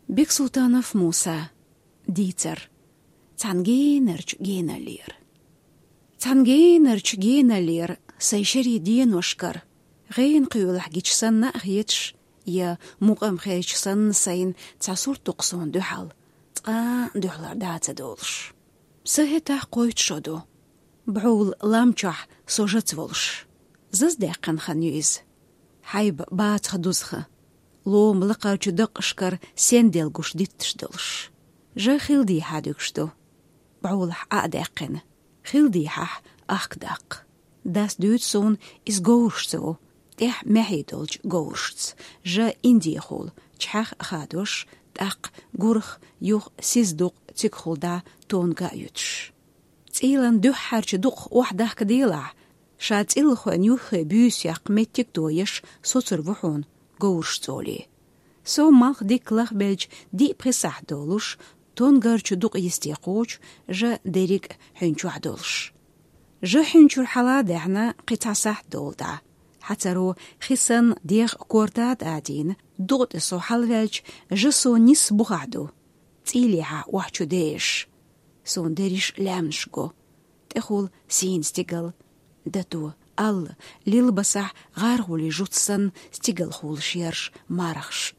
Бек Султанов Муса, Дицер, Цангейнерч гейналир. Цангейнерч гейналир, сайшери dienошкар, غين قيولح جيشسن نأخيتش يا مقام خيشسن سين تصور تقصون دوحل دوحلر دات دولش. سهتا قويت شدو، بعول لامچح سوجت ولش. زز دقن خنيز، حيب بات خدوزخه. لو ملقر جدق اشكر سندل گوش ديتش دلش. جا خيلدي حادوكشتو. بعولح اقدقن. خيلدي حح اخدق. داس دوت سون is گوشتو. تح محي دولج گوشتس. جا اندي خول. چحخ خادوش. تاق گورخ يوخ سيزدوق تيكخول دا تونغا يوتش. تيلان دو حرچ دوق وحده كديلع. شات إلخو نيوخ بيوس يقمتك دويش سوتر وحون گوشتولي. سو مالخ ديك لخ بلج دي برسح دولش تونغرچ دوق يستيقوش جا ديريك حنچو دولش. جا حنچو حلا دعنا قطع سح دولدا. حترو خسن ديغ كورتات آدين دوغت سو حلوالج جسو نيس بغعدو. تيليها وحچو ديش. سون ديريش لامنشگو. تخول سين ستيقل. دتو ال ليلبسح غارغولي جوتسن ستيقل خول شيرش مارخش.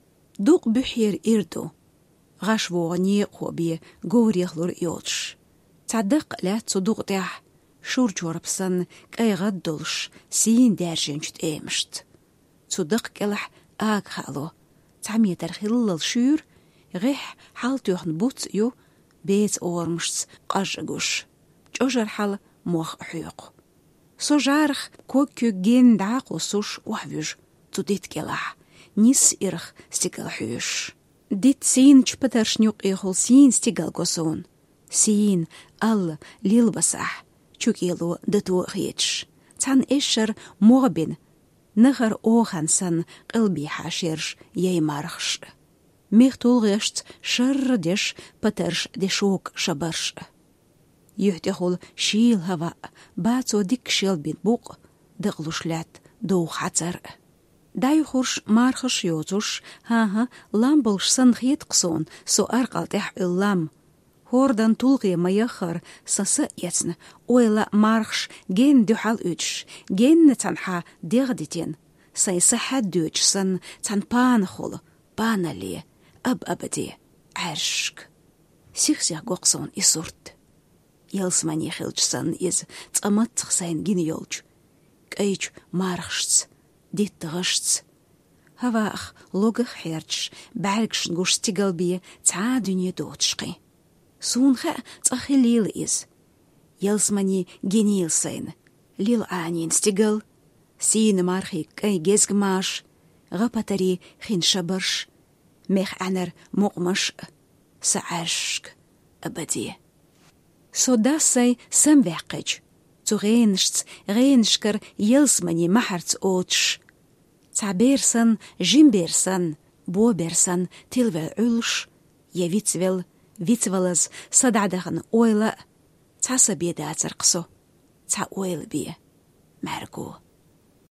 دوق بحير إردو. غاش وغني قوبي غوريخلور يوتش. تعدق لا تصدوق تاح. شور جوربسن كاي غدولش سين دارجنشت ايمشت. تصدق كلح آق خالو. تعمي ترخيل الشور غيح حالتوخن بوت يو بيت اورمشت قاجغوش. جوجر حال موخ حيوق. سوجارخ كوكيو جين داقو سوش وحوش تديت كلاح نيس إرخ ستيقل حيوش. ديت سين چپتر شنيوق إيخول سين ستيقل قصون. سين ال ليلبسح چوكيلو دتو خيتش. تان إشر مغبن نغر أوخان سن قلبي حاشرش ياي مارخش. ميختول غشت شر ديش پترش ديشوك شبرش. يهتخول شيل هوا باتو ديك شيل بين بوق دغلوشلات دو حتر. داي خورش مارخش يوتوش ها لامبلش سنخيت قصون سو أرقل تح اللام. هوردان تلغي ما يخر سسا يتن ويلا مارخش جين دوحال اوتش جين نتنحا ديغدتين سيسحا دوتش سن تن بانخول بانالي أبدي عرشك. سيخسيح قوقصون إسورت. يلسماني خلجسن إز تأمت سين جينيولج. كأيج مارخشتس ديت تغشتس. هواخ لوغخ حيرتش بعرقش نقوش تقلبي تا دنيا دوتشقي. سونخا تأخي ليل إز. يلسماني جينيل سين. ليل آنين ستقل. سين مارخي كأي جيزق ماش. غبتري خين شبرش. ميخ عنر مقمش. سعرشك أبدي. سو داسي سموحقج. تو غينشكر يلسماني محرت اوتش. تعبيرسن جيمبيرسن بوبيرسن تلوال علش. يا ويتولز صدعدغن اويلا. تاسا بيدا ترقصو. تا اويل بيه. ماركو.